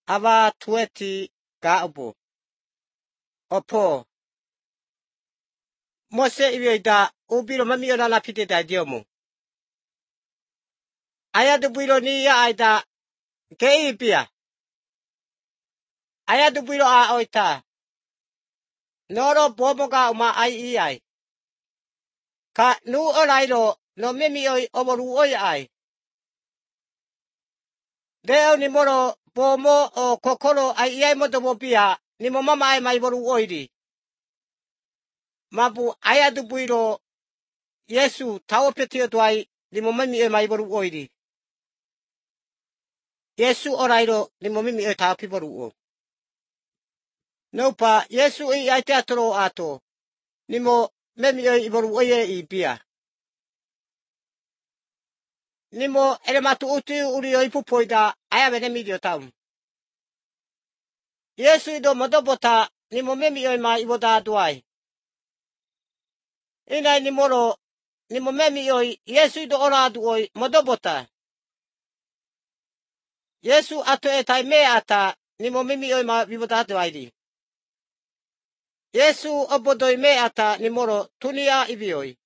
Ava tueti ga'obo. Opo. Mose iwida ubiro mamio na lapite da diomo. Ayadu biro ni ya aida keipia. Ayadu biro a oita. Noro bomoga uma ai iai. Ka nu olairo no memi oi omoru oi ai. Deo ni moro bomo o kokoro ai iai modomo pia ni mo mama ai mai moru oiri. Mabu ayadu biro Yesu tawo petio tuai ni mo memi oi mai moru oiri. Yesu orairo ni mo memi oi tawo pi moru o. Nopa Yesu i ai te atoro ato. Ni mo memi oi moru oie i pia. Ni mo ere matu uti uri oi pupoida ayawe ne midio taum. Yesu ido modobota ni mo memi oi ma iwoda duai. Inai ni moro ni mo memi oi Yesu ido ora adu oi modobota. Yesu ato e tai me ata ni mo memi oi ma iwoda duai. Yesu obodoi me ata ni moro tunia ibioi.